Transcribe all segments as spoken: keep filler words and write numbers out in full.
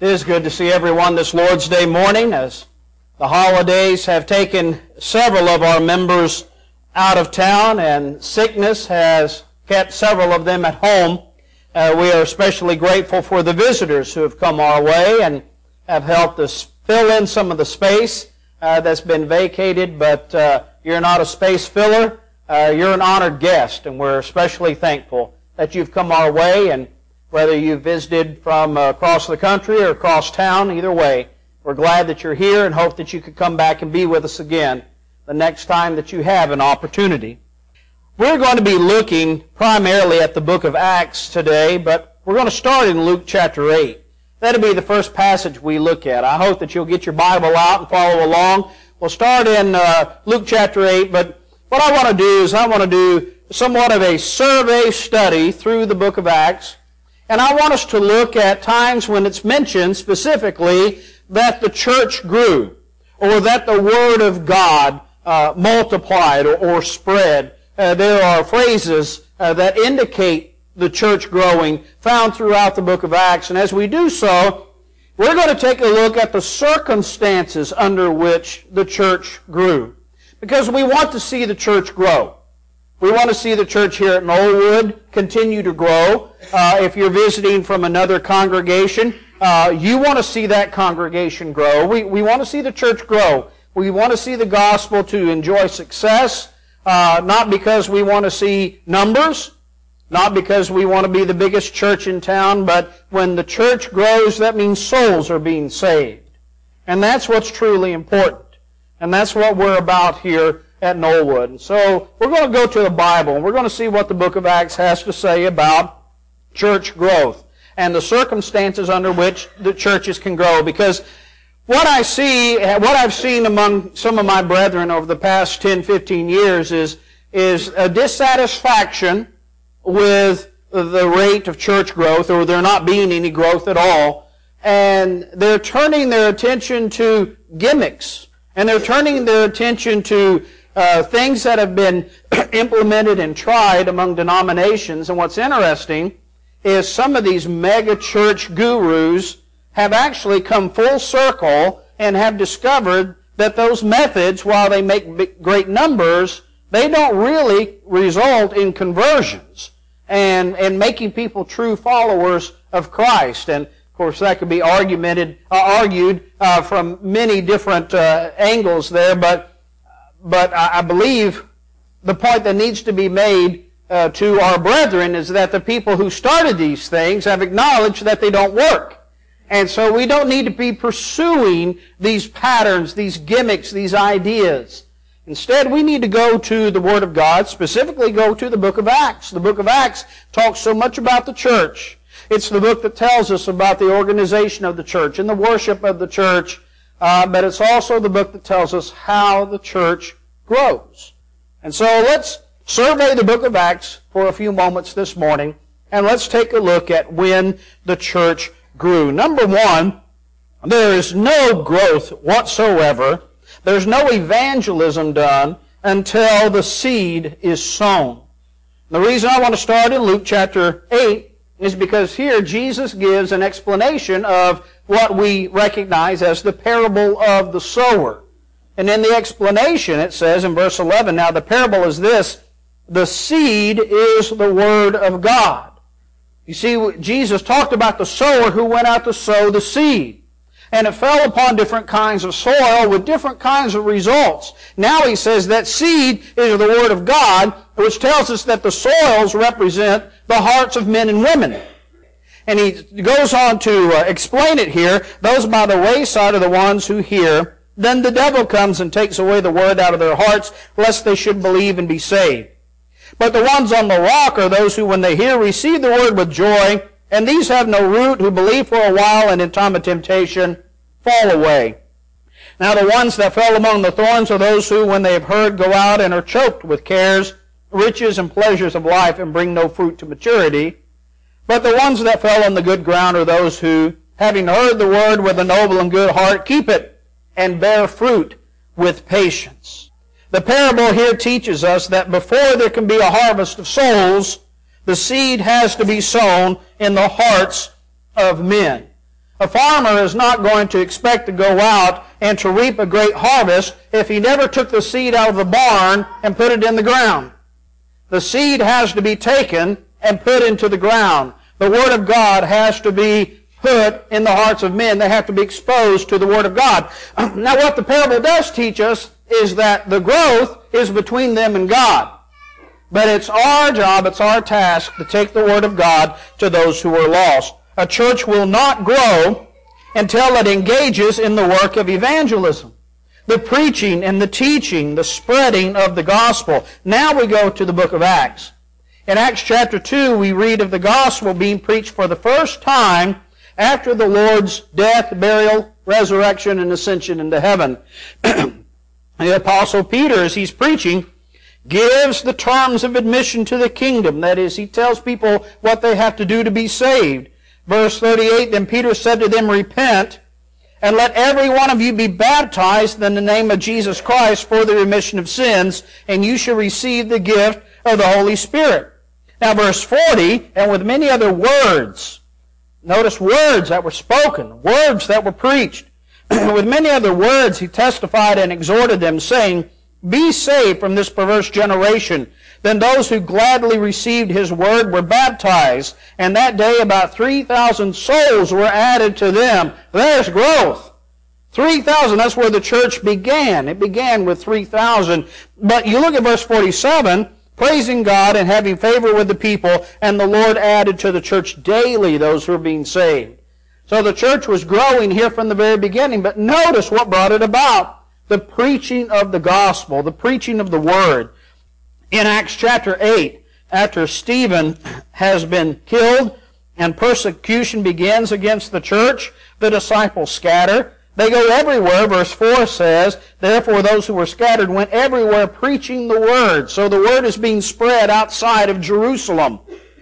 It is good to see everyone this Lord's Day morning, as the holidays have taken several of our members out of town and sickness has kept several of them at home. Uh, we are especially grateful for the visitors who have come our way and have helped us fill in some of the space uh, that's been vacated, but uh, you're not a space filler. Uh, you're an honored guest, and we're especially thankful that you've come our way, and whether you've visited from uh, across the country or across town, either way, we're glad that you're here and hope that you could come back and be with us again the next time that you have an opportunity. We're going to be looking primarily at the book of Acts today, but we're going to start in Luke chapter eight. That'll be the first passage we look at. I hope that you'll get your Bible out and follow along. We'll start in uh, Luke chapter eight, but what I want to do is I want to do somewhat of a survey study through the book of Acts. And I want us to look at times when it's mentioned specifically that the church grew, or that the Word of God uh, multiplied or, or spread. Uh, there are phrases uh, that indicate the church growing found throughout the book of Acts. And as we do so, we're going to take a look at the circumstances under which the church grew. Because we want to see the church grow. We want to see the church here at Knollwood continue to grow. Uh, if you're visiting from another congregation, uh, you want to see that congregation grow. We, we want to see the church grow. We want to see the gospel to enjoy success, uh, not because we want to see numbers, not because we want to be the biggest church in town, but when the church grows, that means souls are being saved. And that's what's truly important. And that's what we're about here at Knollwood. And so we're going to go to the Bible, and we're going to see what the book of Acts has to say about church growth and the circumstances under which the churches can grow. Because what I see, what I've seen among some of my brethren over the past ten, fifteen years is, is a dissatisfaction with the rate of church growth, or there not being any growth at all. And they're turning their attention to gimmicks. And they're turning their attention to Uh, things that have been implemented and tried among denominations. And what's interesting is some of these mega church gurus have actually come full circle and have discovered that those methods, while they make big, great numbers, they don't really result in conversions and, and making people true followers of Christ. And of course, that could be argumented, uh, argued uh, from many different uh, angles there, but But I believe the point that needs to be made uh, to our brethren is that the people who started these things have acknowledged that they don't work. And so we don't need to be pursuing these patterns, these gimmicks, these ideas. Instead, we need to go to the Word of God, specifically go to the book of Acts. The book of Acts talks so much about the church. It's the book that tells us about the organization of the church and the worship of the church. Uh, but it's also the book that tells us how the church grows. And so let's survey the book of Acts for a few moments this morning, and let's take a look at when the church grew. Number one, there is no growth whatsoever. There's no evangelism done until the seed is sown. The reason I want to start in Luke chapter eight is because here Jesus gives an explanation of what we recognize as the parable of the sower. And in the explanation it says in verse eleven, now the parable is this, the seed is the word of God. You see, Jesus talked about the sower who went out to sow the seed. And it fell upon different kinds of soil with different kinds of results. Now he says that seed is the word of God, which tells us that the soils represent the hearts of men and women. And he goes on to uh, explain it here. Those by the wayside are the ones who hear. Then the devil comes and takes away the word out of their hearts, lest they should believe and be saved. But the ones on the rock are those who, when they hear, receive the word with joy. And these have no root, who believe for a while, and in time of temptation fall away. Now the ones that fell among the thorns are those who, when they have heard, go out and are choked with cares, riches, and pleasures of life, and bring no fruit to maturity. But the ones that fell on the good ground are those who, having heard the word with a noble and good heart, keep it, and bear fruit with patience. The parable here teaches us that before there can be a harvest of souls, the seed has to be sown in the hearts of men. A farmer is not going to expect to go out and to reap a great harvest if he never took the seed out of the barn and put it in the ground. The seed has to be taken and put into the ground. The Word of God has to be put in the hearts of men. They have to be exposed to the Word of God. Now what the parable does teach us is that the growth is between them and God. But it's our job, it's our task to take the Word of God to those who are lost. A church will not grow until it engages in the work of evangelism, the preaching and the teaching, the spreading of the gospel. Now we go to the book of Acts. In Acts chapter two, we read of the gospel being preached for the first time after the Lord's death, burial, resurrection, and ascension into heaven. The Apostle Peter, as he's preaching, gives the terms of admission to the kingdom. That is, he tells people what they have to do to be saved. Verse thirty-eight, then Peter said to them, repent, and let every one of you be baptized in the name of Jesus Christ for the remission of sins, and you shall receive the gift of the Holy Spirit. Now verse forty, and with many other words, notice words that were spoken, words that were preached. With many other words he testified and exhorted them, saying, be saved from this perverse generation. Then those who gladly received his word were baptized, and that day about three thousand souls were added to them. There's growth. three thousand, that's where the church began. It began with three thousand. But you look at verse forty-seven, praising God and having favor with the people, and the Lord added to the church daily those who were being saved. So the church was growing here from the very beginning, but notice what brought it about. The preaching of the gospel, the preaching of the word. In Acts chapter eight, after Stephen has been killed and persecution begins against the church, the disciples scatter. They go everywhere. Verse four says, therefore those who were scattered went everywhere preaching the word. So the word is being spread outside of Jerusalem.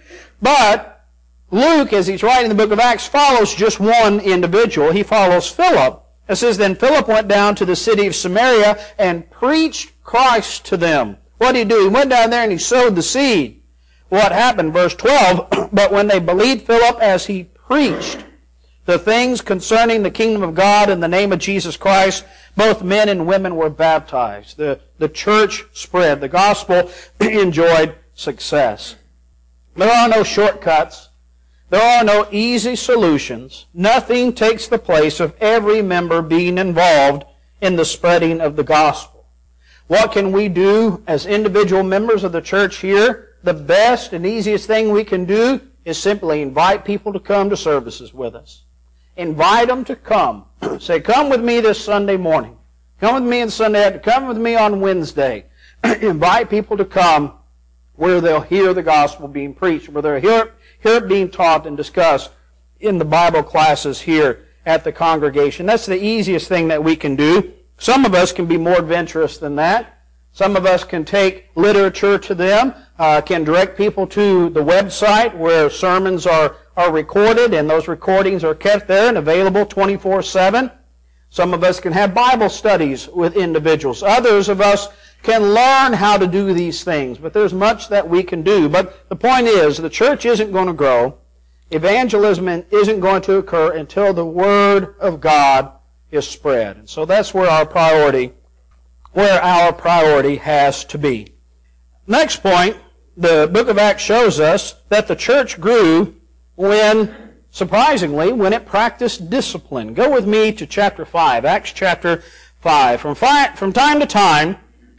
But Luke, as he's writing the book of Acts, follows just one individual. He follows Philip. It says, then Philip went down to the city of Samaria and preached Christ to them. What did he do? He went down there and he sowed the seed. What happened? Verse twelve, but when they believed Philip as he preached the things concerning the kingdom of God in the name of Jesus Christ, both men and women were baptized. The, the church spread. The gospel enjoyed success. There are no shortcuts. There are no easy solutions. Nothing takes the place of every member being involved in the spreading of the gospel. What can we do as individual members of the church here? The best and easiest thing we can do is simply invite people to come to services with us. Invite them to come. Say, come with me this Sunday morning. Come with me on Sunday afternoon. Come with me on Wednesday. Invite people to come where they'll hear the gospel being preached, where they'll hear Hear it being taught and discussed in the Bible classes here at the congregation. That's the easiest thing that we can do. Some of us can be more adventurous than that. Some of us can take literature to them, uh, can direct people to the website where sermons are, are recorded, and those recordings are kept there and available twenty-four seven. Some of us can have Bible studies with individuals. Others of us can learn how to do these things, but there's much that we can do. But the point is, the church isn't going to grow. Evangelism isn't going to occur until the Word of God is spread. And so that's where our priority, where our priority has to be. Next point, the book of Acts shows us that the church grew when, surprisingly, when it practiced discipline. Go with me to chapter five, Acts chapter five. From, fi- from time to time,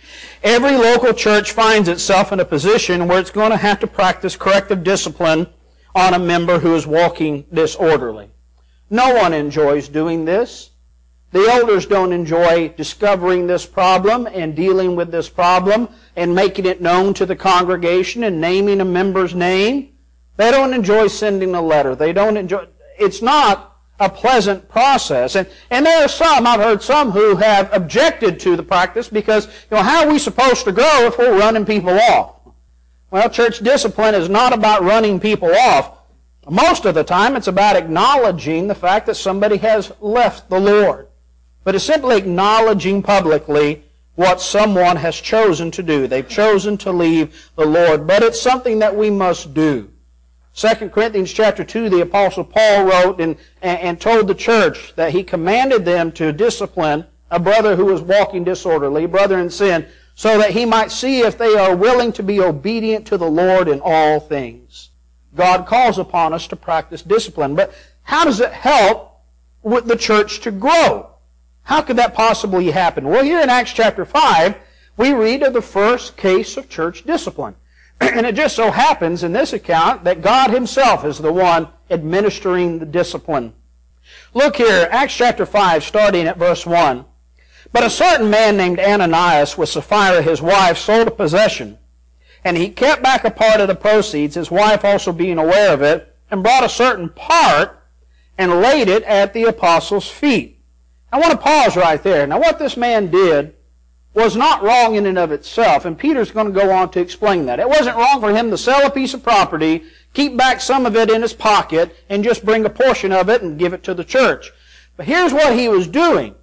every local church finds itself in a position where it's going to have to practice corrective discipline on a member who is walking disorderly. No one enjoys doing this. The elders don't enjoy discovering this problem and dealing with this problem and making it known to the congregation and naming a member's name. They don't enjoy sending a letter. They don't enjoy. It's not a pleasant process. And, and there are some, I've heard some who have objected to the practice because, you know, how are we supposed to grow if we're running people off? Well, church discipline is not about running people off. Most of the time, it's about acknowledging the fact that somebody has left the Lord. But it's simply acknowledging publicly what someone has chosen to do. They've chosen to leave the Lord. But it's something that we must do. Second Corinthians chapter two, the Apostle Paul wrote and, and told the church that he commanded them to discipline a brother who was walking disorderly, brother in sin, so that he might see if they are willing to be obedient to the Lord in all things. God calls upon us to practice discipline. But how does it help with the church to grow? How could that possibly happen? Well, here in Acts chapter five, we read of the first case of church discipline. And it just so happens in this account that God Himself is the one administering the discipline. Look here, Acts chapter five, starting at verse one. But a certain man named Ananias with Sapphira his wife sold a possession, and he kept back a part of the proceeds, his wife also being aware of it, and brought a certain part and laid it at the apostles' feet. I want to pause right there. Now what this man did was not wrong in and of itself, and Peter's going to go on to explain that. It wasn't wrong for him to sell a piece of property, keep back some of it in his pocket, and just bring a portion of it and give it to the church. But here's what he was doing.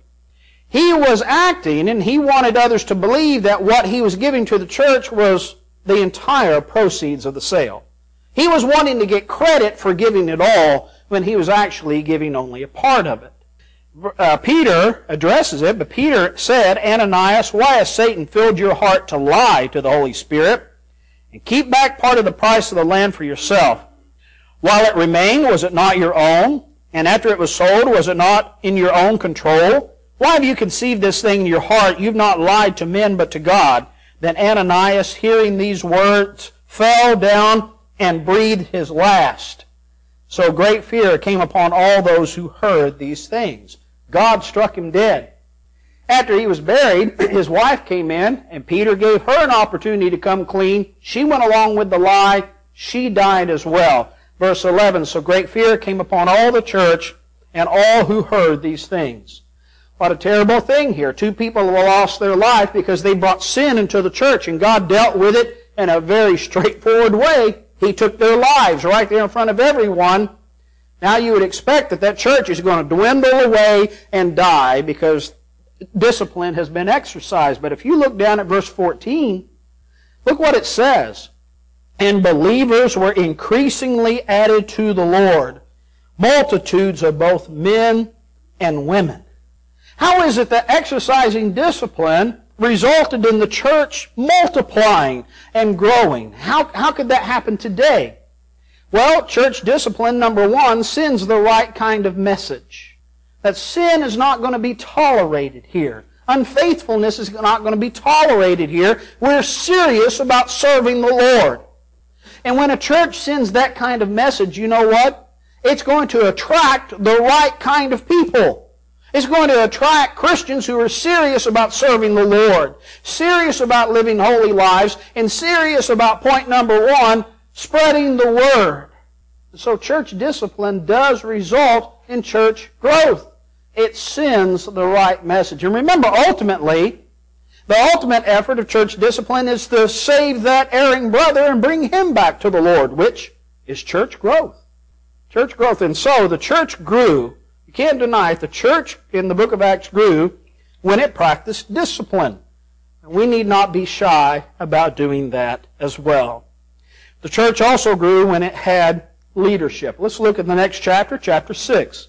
He was acting, and he wanted others to believe that what he was giving to the church was the entire proceeds of the sale. He was wanting to get credit for giving it all when he was actually giving only a part of it. Uh, Peter addresses it, but Peter said, Ananias, why has Satan filled your heart to lie to the Holy Spirit and keep back part of the price of the land for yourself? While it remained, was it not your own? And after it was sold, was it not in your own control? Why have you conceived this thing in your heart? You've not lied to men, but to God. Then Ananias, hearing these words, fell down and breathed his last. So great fear came upon all those who heard these things. God struck him dead. After he was buried, his wife came in, and Peter gave her an opportunity to come clean. She went along with the lie. She died as well. Verse eleven, so great fear came upon all the church and all who heard these things. What a terrible thing here. Two people have lost their life because they brought sin into the church, and God dealt with it in a very straightforward way. He took their lives right there in front of everyone. Now you would expect that that church is going to dwindle away and die because discipline has been exercised. But if you look down at verse fourteen, look what it says. And believers were increasingly added to the Lord, multitudes of both men and women. How is it that exercising discipline resulted in the church multiplying and growing? How, how could that happen today? Well, church discipline, number one, sends the right kind of message. That sin is not going to be tolerated here. Unfaithfulness is not going to be tolerated here. We're serious about serving the Lord. And when a church sends that kind of message, you know what? It's going to attract the right kind of people. It's going to attract Christians who are serious about serving the Lord, serious about living holy lives, and serious about point number one, spreading the Word. So church discipline does result in church growth. It sends the right message. And remember, ultimately, the ultimate effort of church discipline is to save that erring brother and bring him back to the Lord, which is church growth. Church growth. And so the church grew. You can't deny it. The church in the book of Acts grew when it practiced discipline. And we need not be shy about doing that as well. The church also grew when it had leadership. Let's look at the next chapter, chapter six.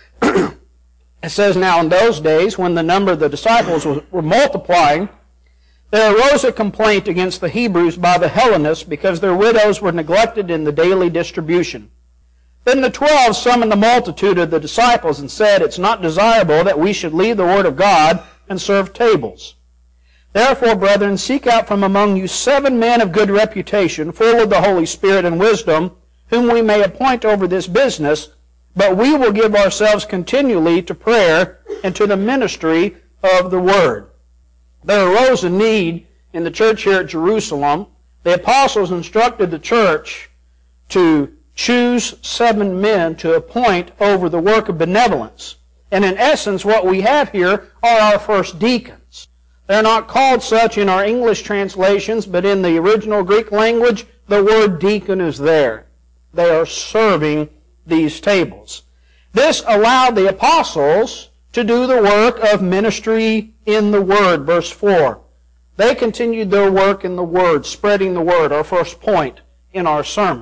It says, now in those days, when the number of the disciples was, were multiplying, there arose a complaint against the Hebrews by the Hellenists because their widows were neglected in the daily distribution. Then the twelve summoned the multitude of the disciples and said, it's not desirable that we should leave the word of God and serve tables. Therefore, brethren, seek out from among you seven men of good reputation, full of the Holy Spirit and wisdom, whom we may appoint over this business, but we will give ourselves continually to prayer and to the ministry of the word. There arose a need in the church here at Jerusalem. The apostles instructed the church to choose seven men to appoint over the work of benevolence. And in essence, what we have here are our first deacons. They're not called such in our English translations, but in the original Greek language, the word deacon is there. They are serving these tables. This allowed the apostles to do the work of ministry in the Word, verse four. They continued their work in the Word, spreading the Word, our first point in our sermon.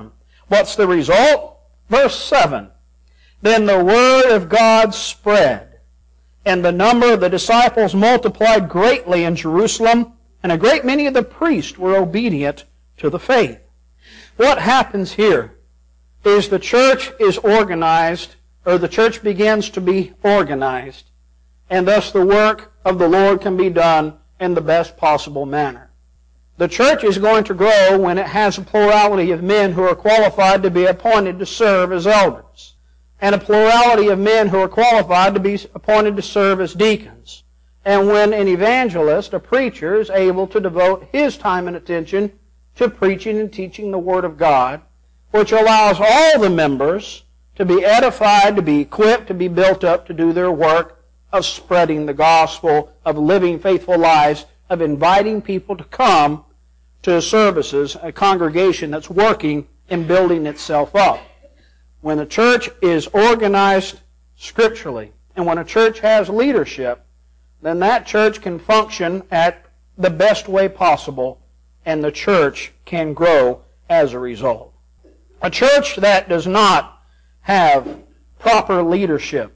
What's the result? Verse seven. Then the word of God spread, and the number of the disciples multiplied greatly in Jerusalem, and a great many of the priests were obedient to the faith. What happens here is the church is organized, or the church begins to be organized, and thus the work of the Lord can be done in the best possible manner. The church is going to grow when it has a plurality of men who are qualified to be appointed to serve as elders, and a plurality of men who are qualified to be appointed to serve as deacons, and when an evangelist, a preacher, is able to devote his time and attention to preaching and teaching the Word of God, which allows all the members to be edified, to be equipped, to be built up to do their work of spreading the gospel, of living faithful lives, of inviting people to come to services, a congregation that's working and building itself up. When a church is organized scripturally, and when a church has leadership, then that church can function at the best way possible, and the church can grow as a result. A church that does not have proper leadership,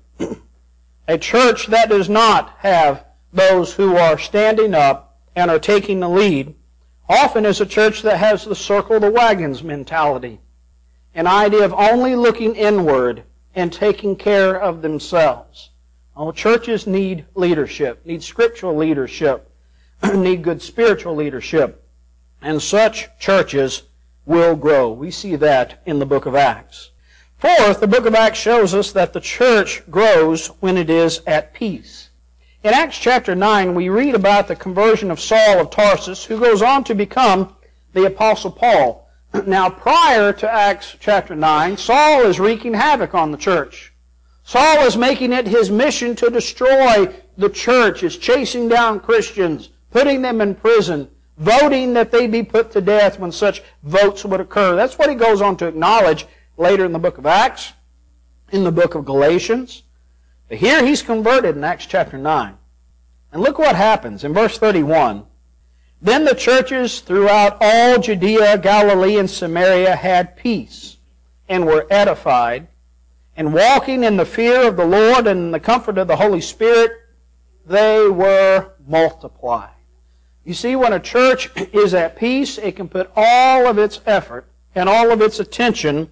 a church that does not have those who are standing up and are taking the lead, often is a church that has the circle the wagons mentality, an idea of only looking inward and taking care of themselves. Oh, churches need leadership, need scriptural leadership, need good spiritual leadership, and such churches will grow. We see that in the book of Acts. Fourth, the book of Acts shows us that the church grows when it is at peace. In Acts chapter nine, we read about the conversion of Saul of Tarsus, who goes on to become the Apostle Paul. Now, prior to Acts chapter nine, Saul is wreaking havoc on the church. Saul is making it his mission to destroy the church, is chasing down Christians, putting them in prison, voting that they be put to death when such votes would occur. That's what he goes on to acknowledge later in the book of Acts, in the book of Galatians. But here he's converted in Acts chapter nine. And look what happens in verse thirty-one. Then the churches throughout all Judea, Galilee, and Samaria had peace, and were edified, and walking in the fear of the Lord and in the comfort of the Holy Spirit, they were multiplied. You see, when a church is at peace, it can put all of its effort and all of its attention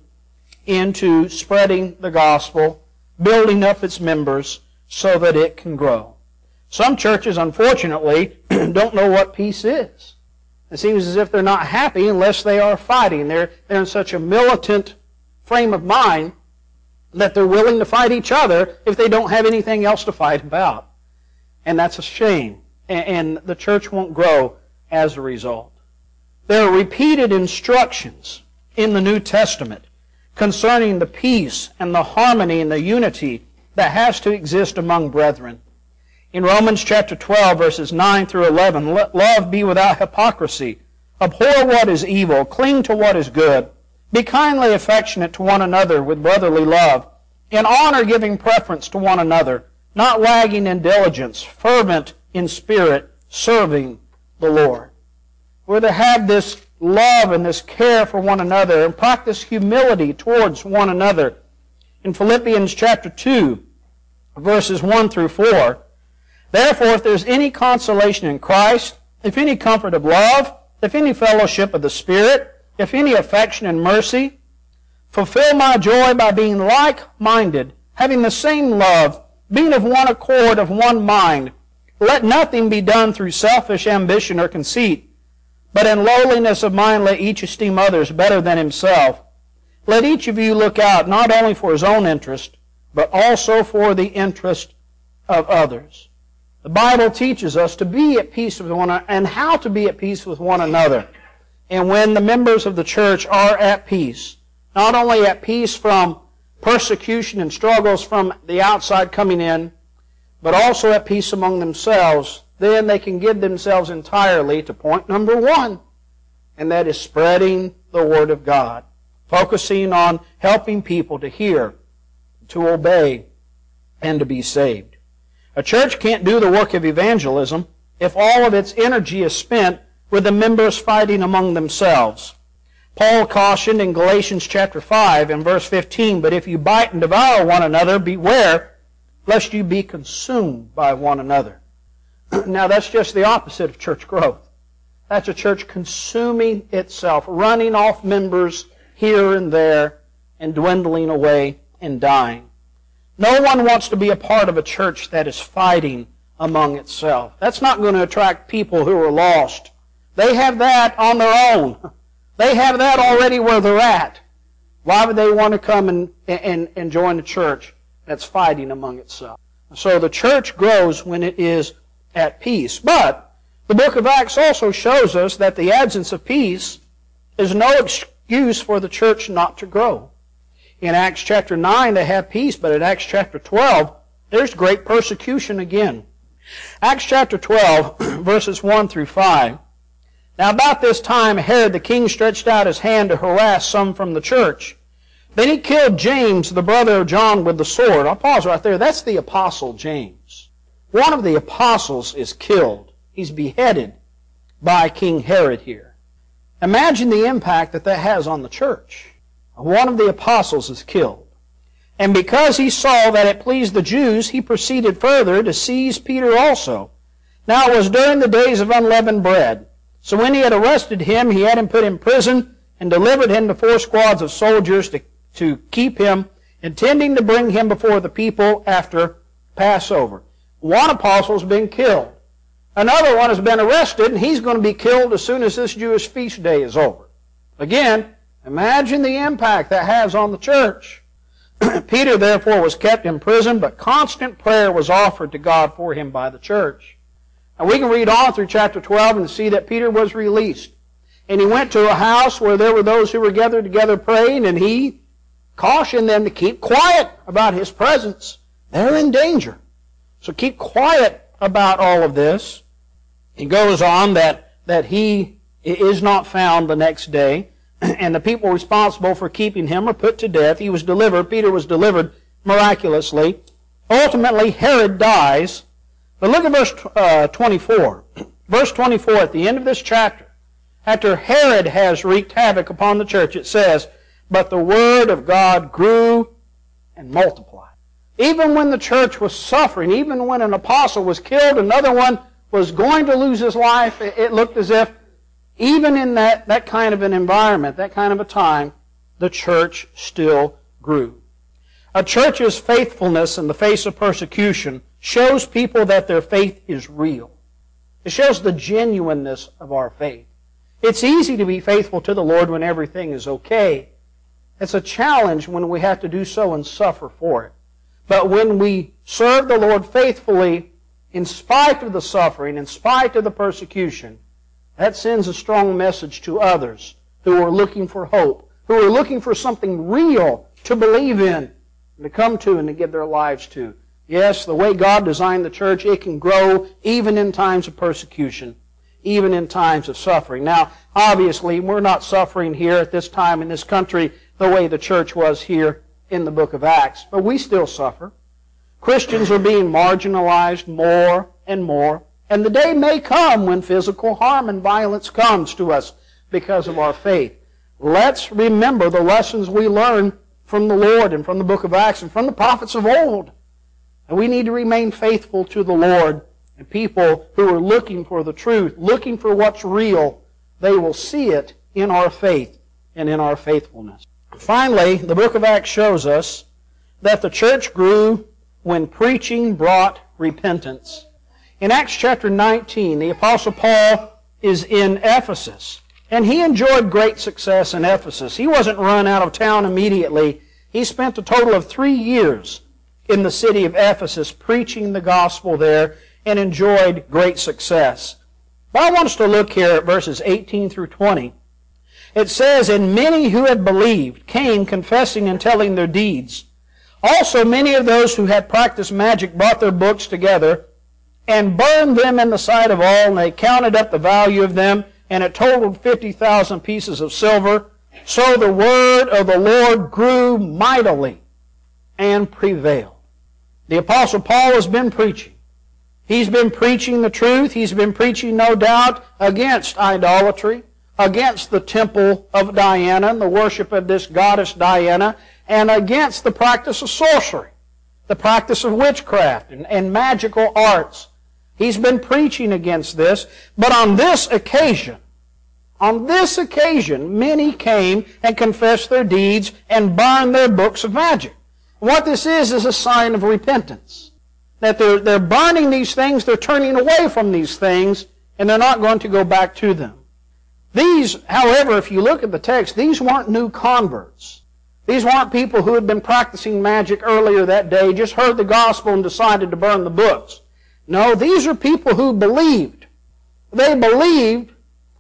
into spreading the gospel, building up its members so that it can grow. Some churches, unfortunately, don't know what peace is. It seems as if they're not happy unless they are fighting. They're, they're in such a militant frame of mind that they're willing to fight each other if they don't have anything else to fight about. And that's a shame. And, and the church won't grow as a result. There are repeated instructions in the New Testament concerning the peace and the harmony and the unity that has to exist among brethren. In Romans chapter twelve, verses nine through eleven, let love be without hypocrisy. Abhor what is evil, cling to what is good. Be kindly affectionate to one another with brotherly love. In honor giving preference to one another, not lagging in diligence, fervent in spirit, serving the Lord. We're to have this love and this care for one another and practice humility towards one another. In Philippians chapter two, verses one through four, therefore, if there's any consolation in Christ, if any comfort of love, if any fellowship of the Spirit, if any affection and mercy, fulfill my joy by being like-minded, having the same love, being of one accord, of one mind. Let nothing be done through selfish ambition or conceit, but in lowliness of mind let each esteem others better than himself. Let each of you look out not only for his own interest, but also for the interest of others. The Bible teaches us to be at peace with one another and how to be at peace with one another. And when the members of the church are at peace, not only at peace from persecution and struggles from the outside coming in, but also at peace among themselves, then they can give themselves entirely to point number one, and that is spreading the Word of God, focusing on helping people to hear, to obey, and to be saved. A church can't do the work of evangelism if all of its energy is spent with the members fighting among themselves. Paul cautioned in Galatians chapter five and verse fifteen, "But if you bite and devour one another, beware, lest you be consumed by one another." Now that's just the opposite of church growth. That's a church consuming itself, running off members here and there, and dwindling away and dying. No one wants to be a part of a church that is fighting among itself. That's not going to attract people who are lost. They have that on their own. They have that already where they're at. Why would they want to come and, and, and join a church that's fighting among itself? So the church grows when it is at peace. But the book of Acts also shows us that the absence of peace is no excuse for the church not to grow. In Acts chapter nine they have peace, but in Acts chapter twelve there's great persecution again. Acts chapter twelve, verses one through five. "Now about this time Herod the king stretched out his hand to harass some from the church. Then he killed James, the brother of John, with the sword." I'll pause right there. That's the apostle James. One of the apostles is killed. He's beheaded by King Herod here. Imagine the impact that that has on the church. One of the apostles is killed. "And because he saw that it pleased the Jews, he proceeded further to seize Peter also. Now it was during the days of unleavened bread. So when he had arrested him, he had him put in prison and delivered him to four squads of soldiers to, to keep him, intending to bring him before the people after Passover." One apostle's been killed. Another one has been arrested, and he's going to be killed as soon as this Jewish feast day is over. Again, imagine the impact that has on the church. Peter, therefore, was kept in prison, but constant prayer was offered to God for him by the church. And we can read on through chapter twelve and see that Peter was released. And he went to a house where there were those who were gathered together praying, and he cautioned them to keep quiet about his presence. They're in danger. So keep quiet about all of this. He goes on that, that he is not found the next day, and the people responsible for keeping him are put to death. He was delivered. Peter was delivered miraculously. Ultimately, Herod dies. But look at verse uh, twenty-four. Verse twenty-four, at the end of this chapter, after Herod has wreaked havoc upon the church, it says, "But the word of God grew and multiplied." Even when the church was suffering, even when an apostle was killed, another one was going to lose his life, it looked as if even in that, that kind of an environment, that kind of a time, the church still grew. A church's faithfulness in the face of persecution shows people that their faith is real. It shows the genuineness of our faith. It's easy to be faithful to the Lord when everything is okay. It's a challenge when we have to do so and suffer for it. But when we serve the Lord faithfully, in spite of the suffering, in spite of the persecution, that sends a strong message to others who are looking for hope, who are looking for something real to believe in, and to come to and to give their lives to. Yes, the way God designed the church, it can grow even in times of persecution, even in times of suffering. Now, obviously, we're not suffering here at this time in this country the way the church was here in the book of Acts, but we still suffer. Christians are being marginalized more and more, and the day may come when physical harm and violence comes to us because of our faith. Let's remember the lessons we learned from the Lord and from the book of Acts and from the prophets of old. And we need to remain faithful to the Lord, and people who are looking for the truth, looking for what's real, they will see it in our faith and in our faithfulness. Finally, the book of Acts shows us that the church grew when preaching brought repentance. In Acts chapter nineteen, the Apostle Paul is in Ephesus, and he enjoyed great success in Ephesus. He wasn't run out of town immediately. He spent a total of three years in the city of Ephesus preaching the gospel there and enjoyed great success. But I want us to look here at verses eighteen through twenty. It says, "And many who had believed came confessing and telling their deeds. Also many of those who had practiced magic brought their books together and burned them in the sight of all, and they counted up the value of them, and it totaled fifty thousand pieces of silver. So the word of the Lord grew mightily and prevailed." The Apostle Paul has been preaching. He's been preaching the truth. He's been preaching, no doubt, against idolatry, against the temple of Diana and the worship of this goddess Diana, and against the practice of sorcery, the practice of witchcraft and, and magical arts. He's been preaching against this, but on this occasion, on this occasion, many came and confessed their deeds and burned their books of magic. What this is, is a sign of repentance. That they're, they're burning these things, they're turning away from these things, and they're not going to go back to them. These, however, if you look at the text, these weren't new converts. These weren't people who had been practicing magic earlier that day, just heard the gospel and decided to burn the books. No, these are people who believed. They believed,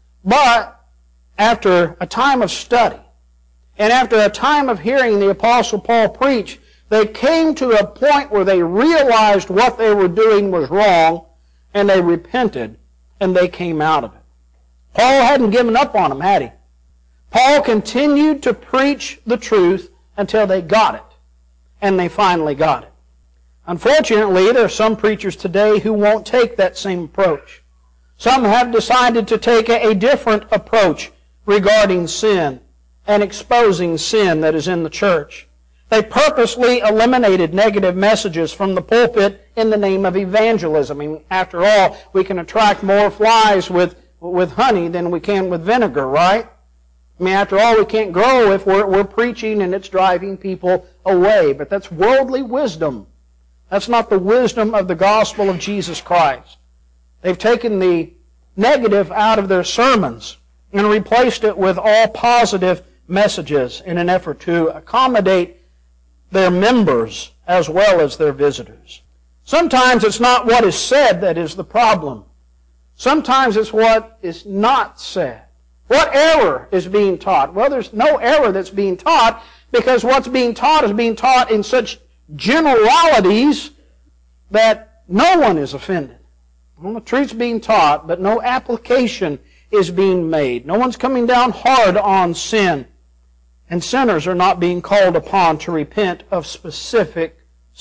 but after a time of study, and after a time of hearing the Apostle Paul preach, they came to a point where they realized what they were doing was wrong, and they repented, and they came out of it. Paul hadn't given up on them, had he? Paul continued to preach the truth until they got it, and they finally got it. Unfortunately, there are some preachers today who won't take that same approach. Some have decided to take a different approach regarding sin and exposing sin that is in the church. They purposely eliminated negative messages from the pulpit in the name of evangelism. I mean, after all, we can attract more flies with, with honey than we can with vinegar, right? I mean, after all, we can't grow if we're, we're preaching and it's driving people away. But that's worldly wisdom. That's not the wisdom of the gospel of Jesus Christ. They've taken the negative out of their sermons and replaced it with all positive messages in an effort to accommodate their members as well as their visitors. Sometimes it's not what is said that is the problem. Sometimes it's what is not said. What error is being taught? Well, there's no error that's being taught because what's being taught is being taught in such generalities that no one is offended. Well, the truth's being taught, but no application is being made. No one's coming down hard on sin. And sinners are not being called upon to repent of specific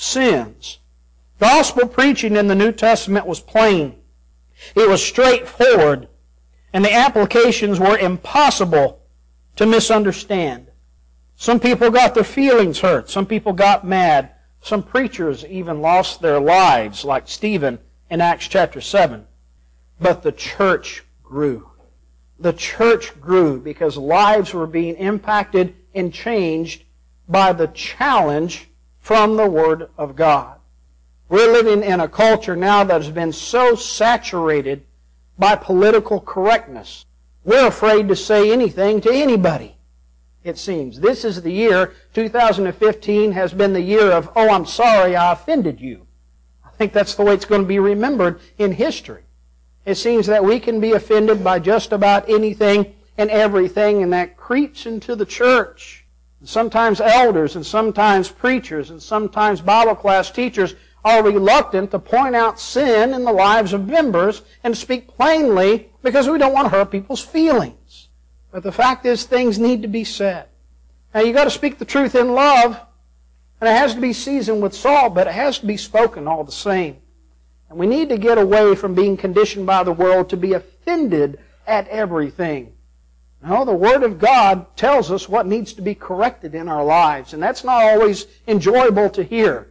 sins. Gospel preaching in the New Testament was plain. It was straightforward. And the applications were impossible to misunderstand. Some people got their feelings hurt. Some people got mad. Some preachers even lost their lives, like Stephen in Acts chapter seven. But the church grew. The church grew because lives were being impacted and changed by the challenge from the Word of God. We're living in a culture now that has been so saturated by political correctness. We're afraid to say anything to anybody, it seems. This is the year, two thousand fifteen has been the year of, oh, I'm sorry I offended you. I think that's the way it's going to be remembered in history. It seems that we can be offended by just about anything and everything, and that creeps into the church. And sometimes elders and sometimes preachers and sometimes Bible class teachers are reluctant to point out sin in the lives of members and speak plainly because we don't want to hurt people's feelings. But the fact is, things need to be said. Now, you've got to speak the truth in love, and it has to be seasoned with salt, but it has to be spoken all the same. And we need to get away from being conditioned by the world to be offended at everything. No, the Word of God tells us what needs to be corrected in our lives, and that's not always enjoyable to hear.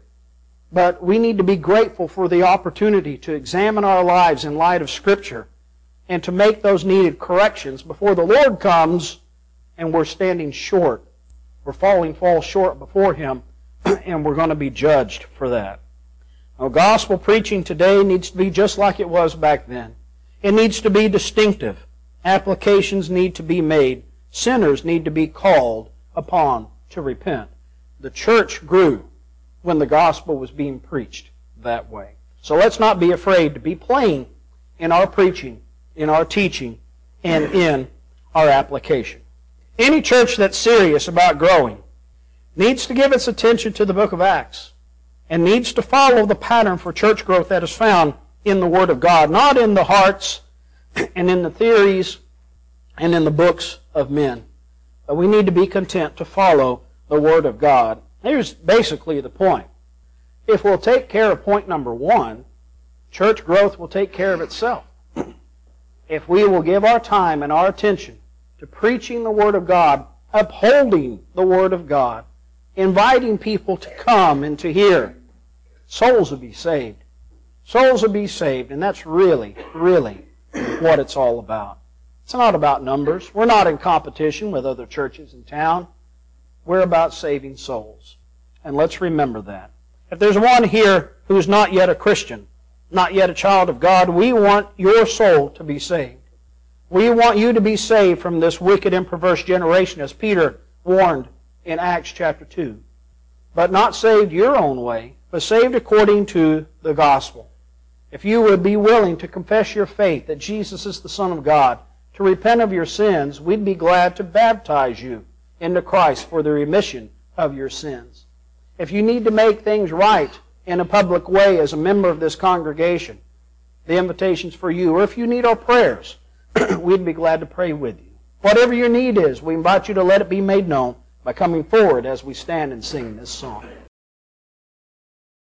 But we need to be grateful for the opportunity to examine our lives in light of Scripture and to make those needed corrections before the Lord comes and we're standing short. We're falling fall short before Him, and we're going to be judged for that. Now, gospel preaching today needs to be just like it was back then. It needs to be distinctive. Applications need to be made. Sinners need to be called upon to repent. The church grew when the gospel was being preached that way. So let's not be afraid to be plain in our preaching, in our teaching, and in our application. Any church that's serious about growing needs to give its attention to the book of Acts and needs to follow the pattern for church growth that is found in the Word of God, not in the hearts and in the theories and in the books of men. But we need to be content to follow the Word of God. Here's basically the point. If we'll take care of point number one, church growth will take care of itself. If we will give our time and our attention to preaching the Word of God, upholding the Word of God, inviting people to come and to hear, souls will be saved. Souls will be saved, and that's really, really what it's all about. It's not about numbers. We're not in competition with other churches in town. We're about saving souls. And let's remember that. If there's one here who's not yet a Christian, not yet a child of God, we want your soul to be saved. We want you to be saved from this wicked and perverse generation, as Peter warned in Acts chapter two. But not saved your own way, but saved according to the gospel. If you would be willing to confess your faith that Jesus is the Son of God, to repent of your sins, we'd be glad to baptize you into Christ for the remission of your sins. If you need to make things right in a public way as a member of this congregation, the invitation's for you. Or if you need our prayers, we'd be glad to pray with you. Whatever your need is, we invite you to let it be made known by coming forward as we stand and sing this song.